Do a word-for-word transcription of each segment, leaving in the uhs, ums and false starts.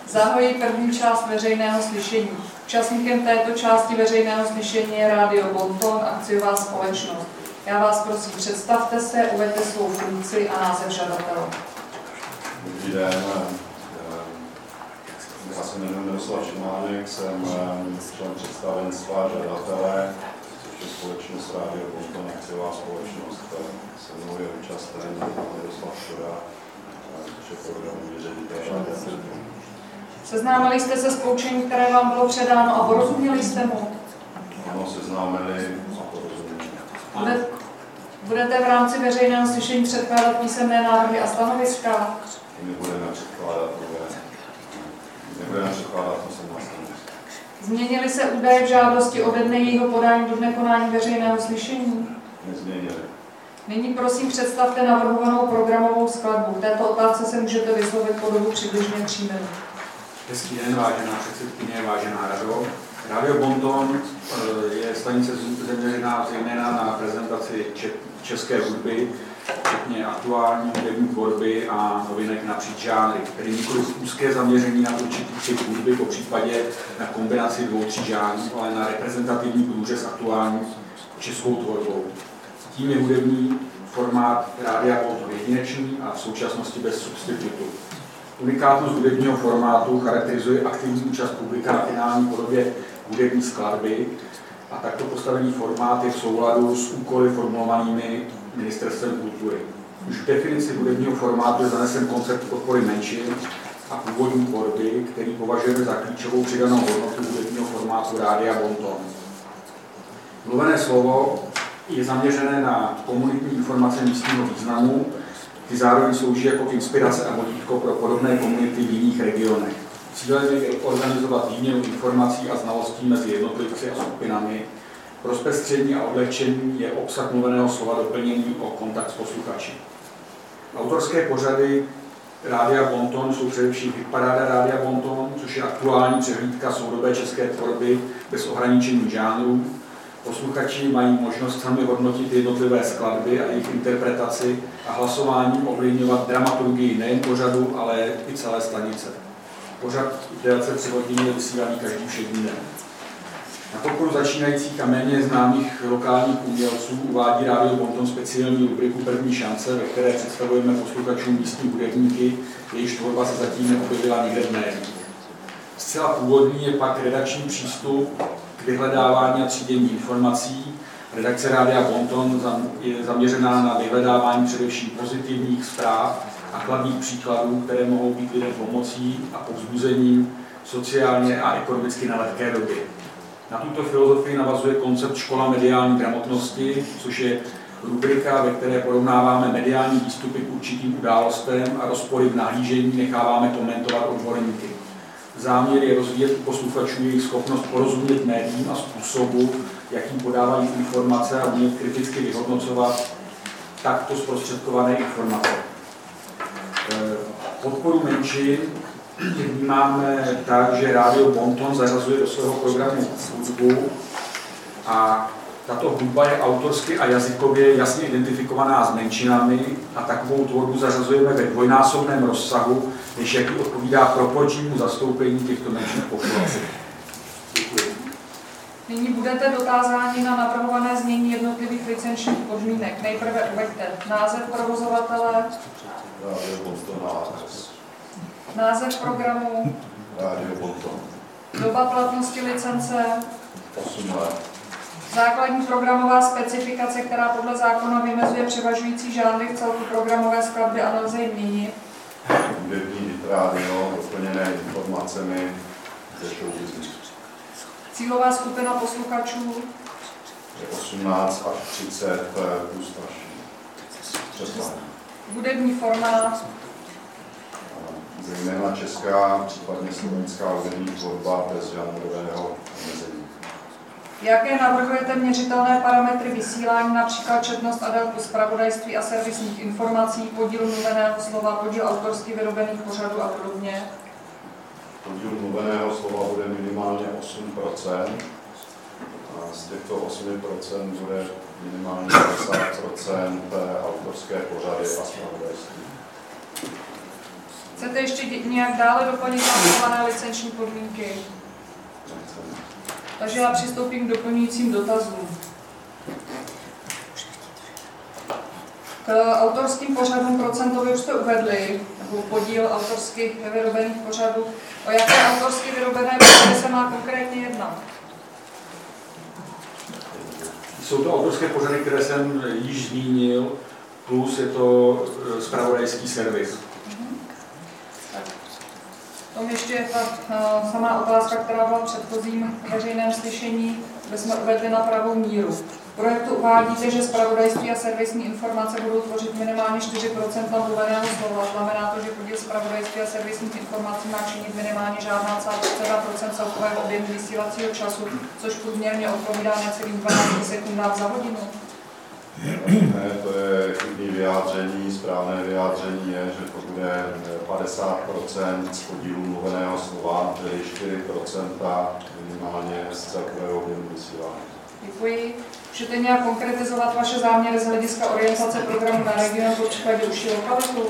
Zahajuji první část veřejného slyšení. Účastníkem této části veřejného slyšení je Rádio Bonton, akciová společnost. Já vás prosím, představte se, uveďte svou funkci a název žadatele. Dobrý den, já se jmenuji Miroslav Šimánek, jsem člen představenstva žadatele, což je společnost Rádio Bonton, akciová společnost. Se mnou je účasten Miroslav Šura, což je programový ředitel. Seznámili jste se s poučením, které vám bylo předáno a porozuměli jste mu? Ano, seznámili a porozuměli. Bude, budete v rámci veřejného slyšení předkládat písemné návrhy a stanoviska? My budeme předkládat nové. Nebudeme předkládat písemné stanoviska. Změnily se údaje v žádosti ode dne jejího podání do dne konání veřejného slyšení? Nezměnili. Nyní prosím představte navrhovanou programovou skladbu. K této otázce se můžete vyslovit po dobu přibližně tří minut. Hezký den, vážená předsedkyně, vážená rado. Rádio Bonton je stanice zaměřená zejména na prezentaci české hudby, včetně aktuální hudební tvorby a novinek napříč žánry, tedy nikoli úzké zaměření na určitý typ hudby, po případě na kombinaci dvou, tří žánrů, ale na reprezentativní průřez aktuální českou tvorbou. Tím je hudební formát Rádia Bonton jedinečný a v současnosti bez substitutu. Unikátnost hudebního formátu charakterizuje aktivní účast publika na finální podobě hudební skladby a takto postavený formát je v souladu s úkoly formulovanými Ministerstvem kultury. Už v definici hudebního formátu je zanesen koncept podpory menšin a původní tvorby, který považujeme za klíčovou přidanou hodnotu hudebního formátu Rádia Bonton. Mluvené slovo je zaměřené na komunitní informace místního významu, ty zároveň slouží jako inspirace a vodítko pro podobné komunity v jiných regionech. Cílem je organizovat výměnu informací a znalostí mezi jednotlivci a skupinami. Pro zpestření a odlehčení je obsah mluveného slova doplněný o kontakt s posluchači. Autorské pořady Rádia Bonton jsou především hitparáda Rádia Bonton, což je aktuální přehlídka soudobé české tvorby bez ohraničení žánrů. Posluchači mají možnost sami hodnotit jednotlivé skladby a jejich interpretaci a hlasováním ovlivňovat dramaturgii nejen pořadu, ale i celé stanice. Pořad v délce tři hodiny je vysílaný každý všední den. Na podporu začínajících a méně známých lokálních umělců uvádí Rádio Bonton speciální rubriku První šance, ve které představujeme posluchačům místní hudebníky, jejichž tvorba se zatím neobjevila nikde v médiích. Zcela původní je pak redakční přístup k vyhledávání a třídění informací. Redakce Rádia Bonton je zaměřená na vyhledávání především pozitivních zpráv a kladných příkladů, které mohou být lidem pomocí a povzbuzením sociálně a ekonomicky na lehké době. Na tuto filozofii navazuje koncept Škola mediální gramotnosti, což je rubrika, ve které porovnáváme mediální výstupy k určitým událostem a rozpory v nahlížení necháváme komentovat odborníky. Záměr je rozvíjet u posluchačů jejich schopnost porozumět médiím a způsobu, jakým podávají informace a umět kriticky vyhodnocovat takto zprostředkované informace. Podporu menšin vnímáme tak, že Rádio Bonton zařazuje do svého programu hudbu a tato hudba je autorsky a jazykově jasně identifikovaná s menšinami a takovou tvorbu zařazujeme ve dvojnásobném rozsahu, než jaký odpovídá proporčnímu zastoupení těchto menšin v populaci. Děkuji. Nyní budete dotázáni na navrhované znění jednotlivých licenčních podmínek. Nejprve uveďte název provozovatele, Rádio Bonton, název programu, Rádio Bonton, doba platnosti licence, osm let, základní programová specifikace, která podle zákona vymezuje převažující žánry v celku programové skladby a nelze ji měnit. hudební hit rádio, doplněné informacemi ze show business. Cílová skupina posluchačů, Je osmnáct až třicet plus starší. Přeslání. hudební formát, Zejména česká, případně slovenská hudební tvorba bez žánrového omezení. jaké navrhujete měřitelné parametry vysílání, například četnost a délku zpravodajství a servisních informací, podíl mluveného slova, podíl autorsky vyrobených pořadů a podobně. Podíl mluveného slova bude minimálně osm procent. A z těchto osm procent bude minimálně padesát procent autorské pořady a zpravodajství. Chcete ještě nějak dále doplnit navrhované licenční podmínky? Nechceme. Takže já přistoupím k doplňujícím dotazům. K autorským pořadům procentově už jste uvedli, nebo podíl autorských vyrobených pořadů. O jaké autorsky vyrobené pořady se má konkrétně jednat? Jsou to autorské pořady, které jsem již zmínil, plus je to zpravodajský servis. Tom ještě je ta uh, samá otázka, která byla v předchozím veřejném slyšení, kde jsme uvedli na pravou míru. V projektu uvádíte, že zpravodajství a servisní informace budou tvořit minimálně čtyři procenta mluveného slova. Znamená to, že podíl zpravodajství a servisních informací má činit minimálně žádná dva procenta celkového objemu vysílacího času, což průměrně odpovídá necelým dvanácti sekundám za hodinu. Ne, to je chybný vyjádření. Správné vyjádření je, že to bude padesát procent z podílu mluveného slova, tedy čtyři procenta minimálně z celkového objemu vysílání. Děkuji. Můžete nějak konkretizovat vaše záměry z hlediska orientace programu na region, po případě užší lokalitu?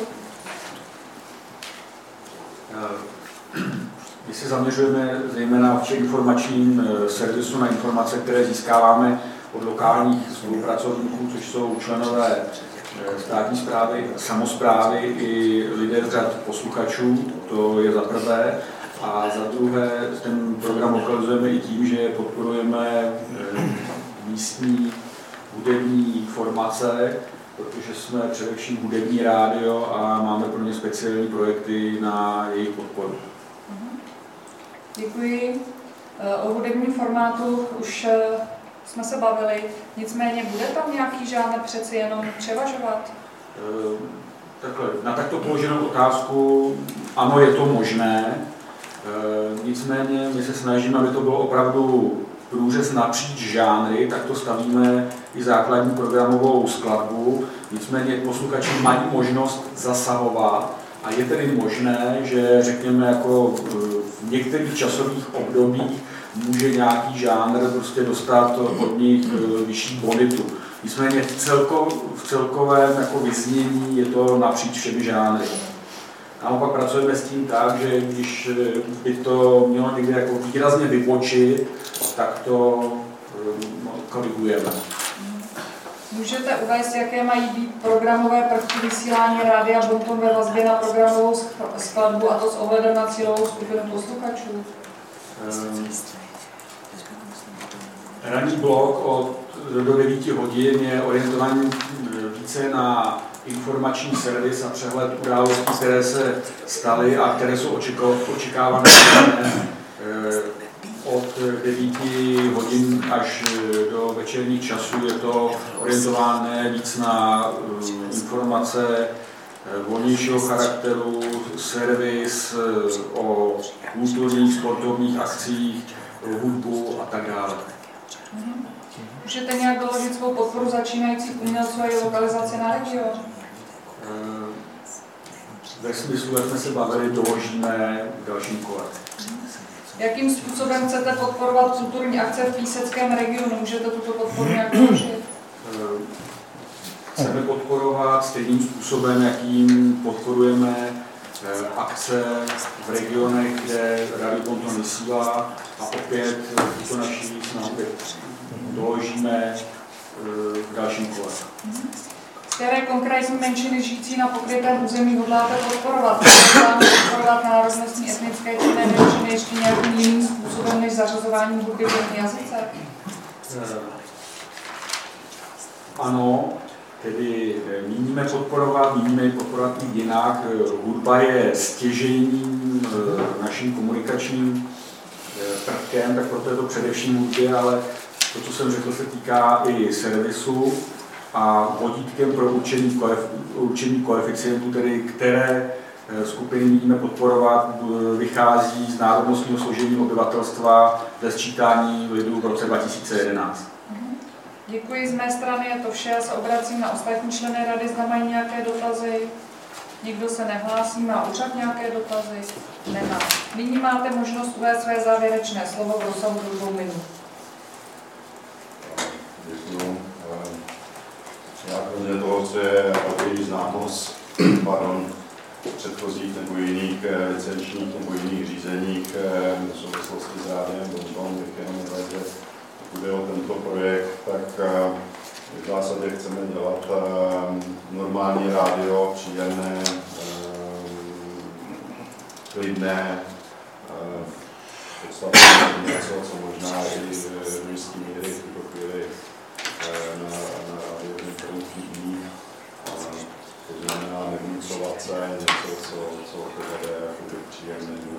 My se zaměřujeme zejména v informačním servisu na informace, které získáváme od lokálních spolupracovníků, což jsou členové státní správy, samosprávy i lidé z řad posluchačů, to je za prvé. A za druhé, ten program lokalizujeme i tím, že podporujeme místní hudební formace, protože jsme především hudební rádio a máme pro ně speciální projekty na jejich podporu. Děkuji. O hudebním formátu už jsme se bavili, nicméně bude tam nějaký žánr přeci jenom převažovat? Takhle, na takto položenou otázku ano, je to možné. Nicméně my se snažíme, aby to bylo opravdu průřez napříč žánry, tak to stavíme i základní programovou skladbu. Nicméně posluchači mají možnost zasahovat a je tedy možné, že řekněme jako v některých časových obdobích může nějaký žánr prostě dostat od nich vyšší bonitu. Nicméně v, celko, v celkovém jako vyznění je to napříč všemi žánry. Naopak pracujeme s tím tak, že když by to mělo někde jako výrazně vybočit, tak to no, korigujeme. Můžete uvést, jaké mají být programové prvky vysílání rádia Bonton ve vazbě na programovou skladbu, a to s ohledem na cílovou skupinu posluchačů? Um, ranní blok od do devíti hodin je orientovaný více na informační servis a přehled událostí, které se staly a které jsou očekávané od devíti hodin až do večerních časů. Je to orientované víc na informace volnějšího charakteru, servis o kulturních, sportovních akcích, hudbu a tak dále. Můžete nějak doložit svou podporu začínajících umělců a jejich lokalizaci na region? Ve smyslu, jak jsme se bavili, doložíme v dalším kole. Jakým způsobem chcete podporovat kulturní akce v píseckém regionu? Můžete tuto podporu nějak doložit? Chceme podporovat stejným způsobem, jakým podporujeme akce v regionech, kde Radio Bonton vysílá, a opět tuto naší snahu doložíme v dalším kole. Které konkrétní menšiny žijící na pokrytém území hodláte podporovat? Hodláte podporovat národnostní, etnické či jiné menšiny ještě nějakým jiným způsobem než zařazování hudby v jazyce? Ano, tedy míníme podporovat, míníme podporovat i jinak. Hudba je stěžejním naším komunikačním prvkem, tak proto je to především hudby, ale to, co jsem řekl, se týká i servisu a vodítkem pro určení, koef, určení koeficientů, tedy které skupiny míníme podporovat, vychází z národnostního složení obyvatelstva ve sčítání lidu v roce dva tisíce jedenáct. Děkuji, z mé strany je to vše. Se obracím na ostatní členy rady, zda mají nějaké dotazy. Nikdo se nehlásí, má úřad nějaké dotazy? Nemá. Nyní máte možnost uvést své závěrečné slovo v rozsahu do dvou minut. Děkuji. Já kromě toho, co je veřejný známost pardon, předchozích nebo jiných licenčních nebo jiných řízeních v souvislosti s rádiem Bonton bych jenom uvedl, že pokud je o tento projekt, tak v zásadě chceme dělat normální rádio, příjemné, klidné, v podstatě něco, co možná i v jistý míry v tuto chvíli na, na rádiu Bonton chybí. To znamená nevnucovat se, něco, co, co povede jakoby příjemným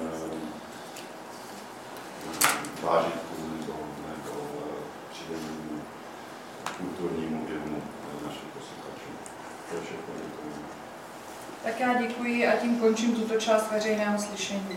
zážitkům nebo, nebo příjemným kulturním objemu našich posluchačů. To je všechno. Tak já děkuji a tím končím tuto část veřejného slyšení.